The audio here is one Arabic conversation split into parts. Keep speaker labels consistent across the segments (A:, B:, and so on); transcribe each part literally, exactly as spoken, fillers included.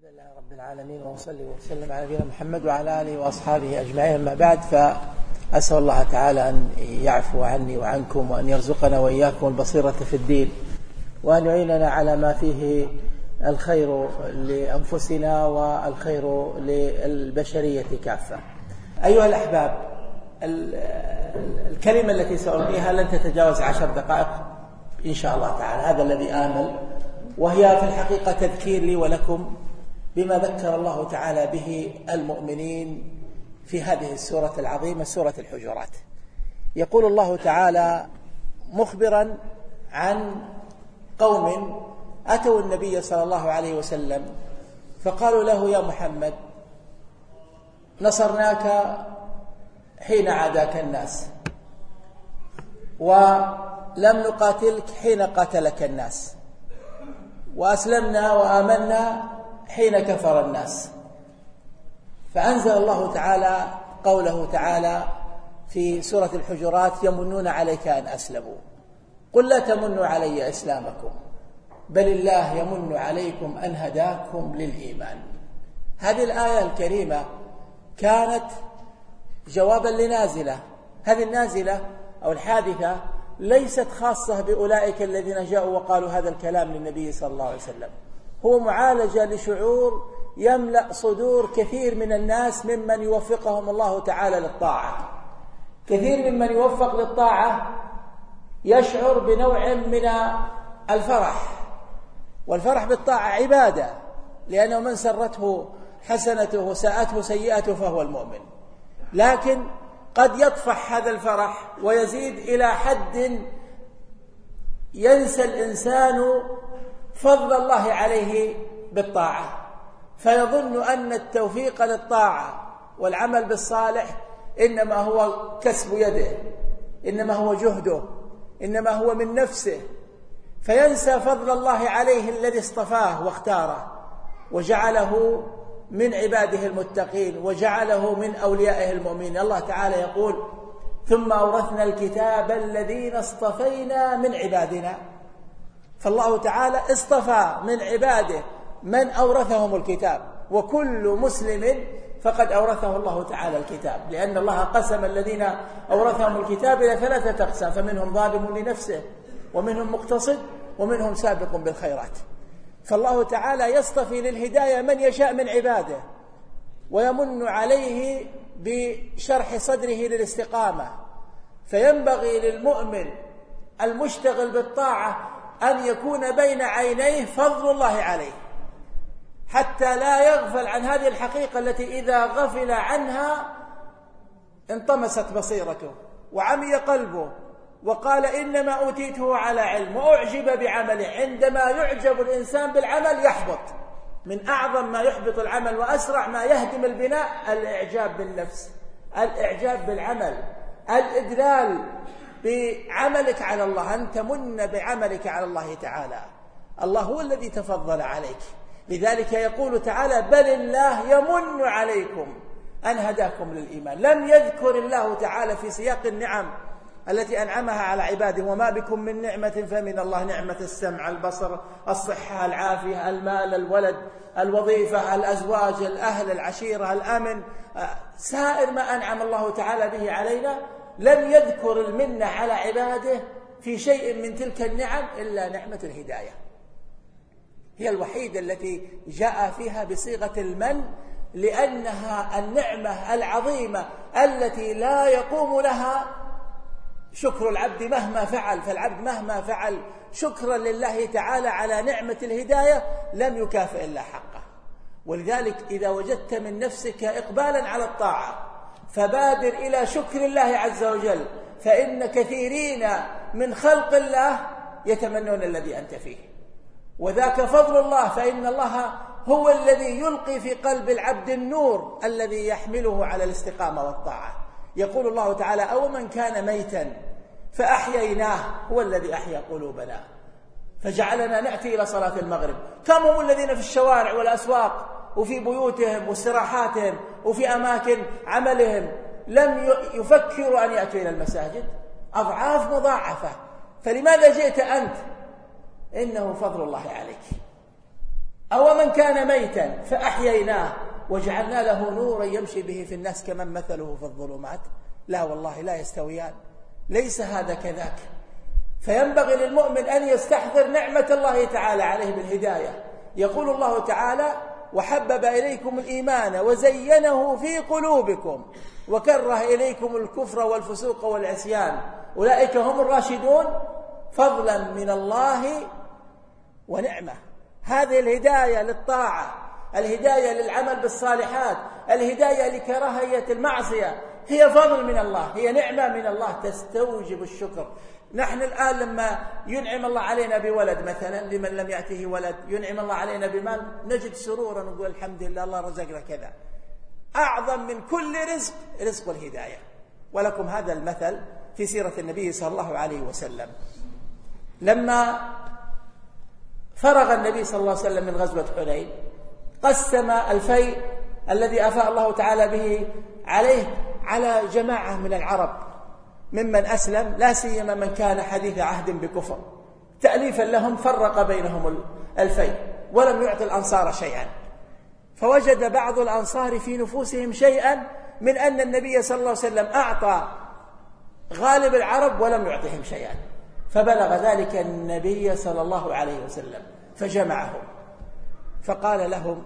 A: الحمد لله رب العالمين، وصلي وسلم على نبينا محمد وعلى آله وأصحابه أجمعين. أما بعد، فأسأل الله تعالى أن يعفو عني وعنكم، وأن يرزقنا وإياكم البصيرة في الدين، وأن يعيننا على ما فيه الخير لأنفسنا والخير للبشرية كافة. أيها الأحباب، الكلمة التي سألقيها لن تتجاوز عشر دقائق إن شاء الله تعالى، هذا الذي آمل، وهي في الحقيقة تذكير لي ولكم بما ذكر الله تعالى به المؤمنين في هذه السورة العظيمة، سورة الحجرات. يقول الله تعالى مخبرا عن قوم أتوا النبي صلى الله عليه وسلم فقالوا له: يا محمد، نصرناك حين عاداك الناس، ولم نقاتلك حين قاتلك الناس، وأسلمنا وآمنا حين كفر الناس. فأنزل الله تعالى قوله تعالى في سورة الحجرات: يمنون عليك أن أسلموا، قل لا تمنوا علي إسلامكم، بل الله يمن عليكم أن هداكم للإيمان. هذه الآية الكريمة كانت جوابا لنازلة. هذه النازلة أو الحادثة ليست خاصة بأولئك الذين جاءوا وقالوا هذا الكلام للنبي صلى الله عليه وسلم، هو معالجة لشعور يملأ صدور كثير من الناس ممن يوفقهم الله تعالى للطاعة. كثير ممن يوفق للطاعة يشعر بنوع من الفرح، والفرح بالطاعة عبادة، لأنه من سرته حسنته وساءته سيئته فهو المؤمن. لكن قد يطفح هذا الفرح ويزيد إلى حد ينسى الإنسان فضل الله عليه بالطاعة، فيظن أن التوفيق للطاعة والعمل بالصالح إنما هو كسب يده، إنما هو جهده، إنما هو من نفسه، فينسى فضل الله عليه الذي اصطفاه واختاره وجعله من عباده المتقين وجعله من أوليائه المؤمنين. الله تعالى يقول: ثم أورثنا الكتاب الذين اصطفينا من عبادنا. فالله تعالى اصطفى من عباده من أورثهم الكتاب، وكل مسلم فقد أورثه الله تعالى الكتاب، لأن الله قسم الذين أورثهم الكتاب إلى ثلاثة أقسام: فمنهم ظالم لنفسه، ومنهم مقتصد، ومنهم سابق بالخيرات. فالله تعالى يصطفي للهداية من يشاء من عباده، ويمن عليه بشرح صدره للاستقامة. فينبغي للمؤمن المشتغل بالطاعة أن يكون بين عينيه فضل الله عليه، حتى لا يغفل عن هذه الحقيقة التي إذا غفل عنها انطمست بصيرته وعمي قلبه وقال إنما أوتيته على علم وأعجب بعمله. عندما يعجب الإنسان بالعمل يحبط. من أعظم ما يحبط العمل وأسرع ما يهدم البناء الإعجاب بالنفس، الإعجاب بالعمل، الإدلال بعملك على الله، أن تمن بعملك على الله تعالى. الله هو الذي تفضل عليك، لذلك يقول تعالى: بل الله يمن عليكم أن هداكم للإيمان. لم يذكر الله تعالى في سياق النعم التي أنعمها على عباده: وما بكم من نعمة فمن الله، نعمة السمع، البصر، الصحة، العافية، المال، الولد، الوظيفة، الأزواج، الأهل، العشيرة، الأمن، سائر ما أنعم الله تعالى به علينا. لم يذكر المنة على عباده في شيء من تلك النعم إلا نعمة الهداية، هي الوحيدة التي جاء فيها بصيغة المن، لأنها النعمة العظيمة التي لا يقوم لها شكر العبد مهما فعل. فالعبد مهما فعل شكرا لله تعالى على نعمة الهداية لم يكافئ إلا حقه. ولذلك إذا وجدت من نفسك إقبالا على الطاعة فبادر إلى شكر الله عز وجل، فإن كثيرين من خلق الله يتمنون الذي أنت فيه، وذاك فضل الله، فإن الله هو الذي يلقي في قلب العبد النور الذي يحمله على الاستقامة والطاعة. يقول الله تعالى: أو من كان ميتا فأحييناه، هو الذي أحيا قلوبنا فجعلنا نأتي إلى صلاة المغرب. كم هم الذين في الشوارع والأسواق وفي بيوتهم واستراحاتهم وفي أماكن عملهم لم يفكروا أن يأتوا إلى المساجد، أضعاف مضاعفة. فلماذا جئت أنت؟ إنه فضل الله عليك. أو من كان ميتا فأحييناه وجعلنا له نورا يمشي به في الناس كمن مثله في الظلمات. لا والله لا يستويان، ليس هذا كذاك. فينبغي للمؤمن أن يستحضر نعمة الله تعالى عليه بالهداية. يقول الله تعالى: وحبب إليكم الإيمان وزينه في قلوبكم وكره إليكم الكفر والفسوق والعصيان أولئك هم الراشدون فضلا من الله ونعمة. هذه الهداية للطاعة، الهداية للعمل بالصالحات، الهداية لكراهية المعصية، هي فضل من الله، هي نعمة من الله تستوجب الشكر. نحن الآن لما ينعم الله علينا بولد مثلا، لمن لم يأته ولد، ينعم الله علينا بمال، نجد سرورا ونقول الحمد لله الله رزقنا كذا. أعظم من كل رزق رزق الهداية. ولكم هذا المثل في سيرة النبي صلى الله عليه وسلم. لما فرغ النبي صلى الله عليه وسلم من غزوة حنين قسم الفيء الذي أفاء الله تعالى به عليه على جماعة من العرب ممن أسلم، لا سيما من كان حديث عهد بكفر، تأليفا لهم فرق بينهم الفيء ولم يعطي الأنصار شيئا. فوجد بعض الأنصار في نفوسهم شيئا من أن النبي صلى الله عليه وسلم أعطى غالب العرب ولم يعطهم شيئا، فبلغ ذلك النبي صلى الله عليه وسلم فجمعهم فقال لهم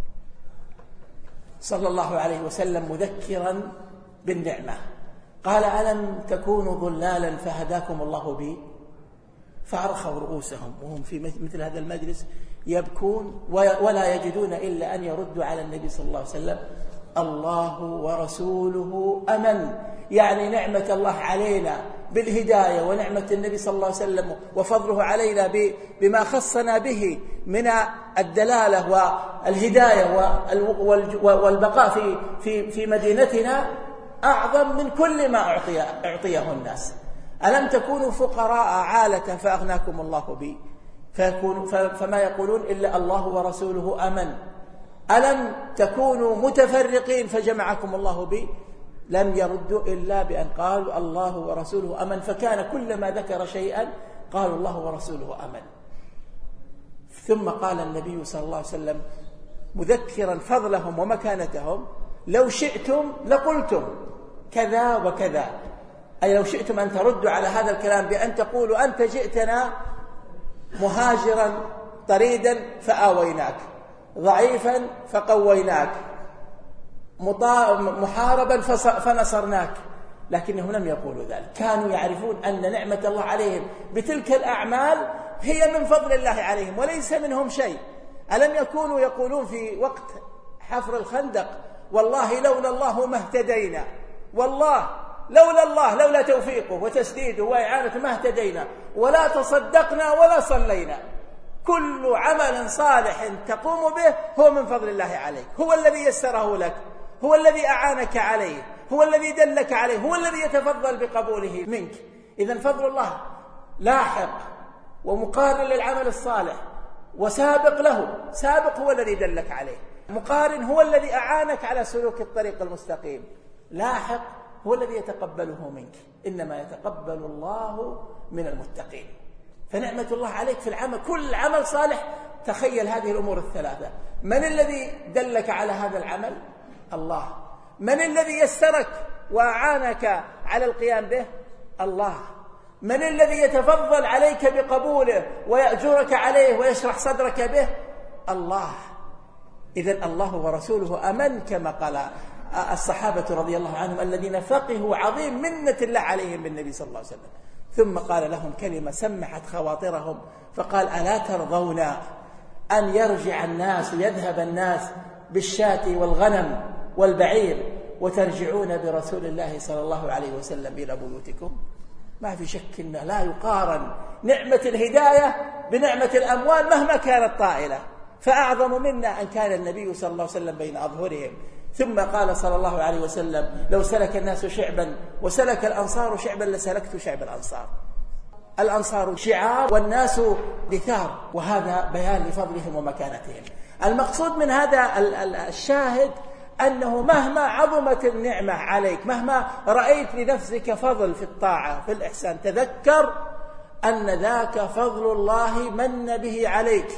A: صلى الله عليه وسلم مذكرا بالنعمة، قال: ألم تكونوا ضلالا فهداكم الله بي؟ فأرخوا رؤوسهم وهم في مثل هذا المجلس يبكون ولا يجدون إلا أن يردوا على النبي صلى الله عليه وسلم: الله ورسوله أمن. يعني نعمة الله علينا بالهداية ونعمة النبي صلى الله عليه وسلم وفضله علينا بما خصنا به من الدلالة والهداية والبقاء في في في مدينتنا أعظم من كل ما أعطي أعطيه الناس. ألم تكونوا فقراء عالة فأغناكم الله بي؟ فما يقولون إلا الله ورسوله أمن. ألم تكونوا متفرقين فجمعكم الله بي؟ لم يردوا إلا بأن قالوا الله ورسوله أمن، فكان كلما ذكر شيئا قالوا الله ورسوله أمن. ثم قال النبي صلى الله عليه وسلم مذكرا فضلهم ومكانتهم: لو شئتم لقلتم كذا وكذا، أي لو شئتم أن تردوا على هذا الكلام بأن تقولوا أنت جئتنا مهاجرا طريدا فآويناك، ضعيفا فقويناك، محاربا فنصرناك، لكنهم لم يقولوا ذلك. كانوا يعرفون أن نعمة الله عليهم بتلك الأعمال هي من فضل الله عليهم وليس منهم شيء. ألم يكونوا يقولون في وقت حفر الخندق: والله لولا الله ما اهتدينا، والله لولا الله لولا توفيقه وتسديده وإعانته ما اهتدينا ولا تصدقنا ولا صلينا. كل عمل صالح تقوم به هو من فضل الله عليك، هو الذي يسره لك، هو الذي أعانك عليه، هو الذي دلك عليه، هو الذي يتفضل بقبوله منك. إذن فضل الله لاحق ومقارن للعمل الصالح وسابق له. سابق هو الذي دلك عليه، مقارن هو الذي أعانك على سلوك الطريق المستقيم، لاحق هو الذي يتقبله منك. إنما يتقبل الله من المتقين. فنعمة الله عليك في العمل، كل عمل صالح تخيل هذه الأمور الثلاثة: من الذي دلك على هذا العمل؟ الله. من الذي يسرك وأعانك على القيام به؟ الله. من الذي يتفضل عليك بقبوله ويأجرك عليه ويشرح صدرك به؟ الله. إذن الله ورسوله أمن، كما قال الصحابة رضي الله عنهم الذين فقهوا عظيم منة الله عليهم بالنبي صلى الله عليه وسلم. ثم قال لهم كلمة سمحت خواطرهم فقال: ألا ترضون أن يرجع الناس ويذهب الناس بالشاة والغنم والبعير وترجعون برسول الله صلى الله عليه وسلم إلى بيوتكم؟ ما في شك أنه لا يقارن نعمة الهداية بنعمة الأموال مهما كانت طائلة، فأعظم منا أن كان النبي صلى الله عليه وسلم بين أظهرهم. ثم قال صلى الله عليه وسلم: لو سلك الناس شعبا وسلك الأنصار شعبا لسلكت شعب الأنصار. الأنصار شعار والناس دثار، وهذا بيان لفضلهم ومكانتهم. المقصود من هذا الشاهد أنه مهما عظمت النعمة عليك، مهما رأيت لنفسك فضل في الطاعة في الإحسان، تذكر أن ذاك فضل الله من به عليك،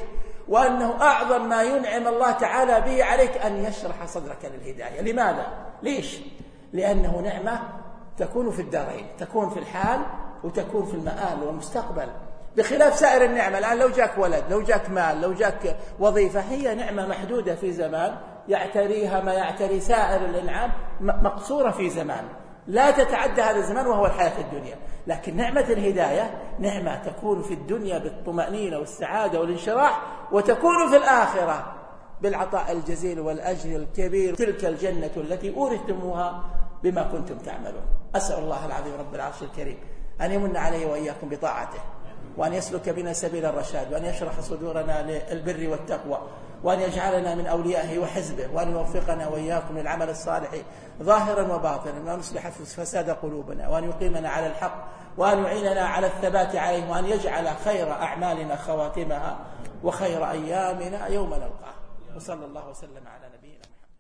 A: وأنه أعظم ما ينعم الله تعالى به عليك أن يشرح صدرك للهداية. لماذا؟ ليش؟ لأنه نعمة تكون في الدارين، تكون في الحال وتكون في المآل والمستقبل، بخلاف سائر النعمة. الآن لو جاك ولد، لو جاك مال، لو جاك وظيفة، هي نعمة محدودة في زمان يعتريها ما يعتري سائر الإنعام، مقصورة في زمان لا تتعدى هذا الزمان وهو الحياة الدنيا. لكن نعمة الهداية نعمة تكون في الدنيا بالطمأنينة والسعادة والانشراح، وتكون في الآخرة بالعطاء الجزيل والأجر الكبير، تلك الجنة التي أورثتموها بما كنتم تعملون. أسأل الله العظيم رب العرش الكريم أن يمن عليه وإياكم بطاعته، وأن يسلك بنا سبيل الرشاد، وأن يشرح صدورنا للبر والتقوى، وأن يجعلنا من أوليائه وحزبه، وأن يوفقنا وإياكم للعمل الصالح ظاهرا وباطنا، وأن يصلح فساد قلوبنا، وأن يقيمنا على الحق، وأن يعيننا على الثبات عليه، وأن يجعل خير أعمالنا خواتمها وخير أيامنا يوم نلقاه. وصلى الله وسلم على نبينا محمد.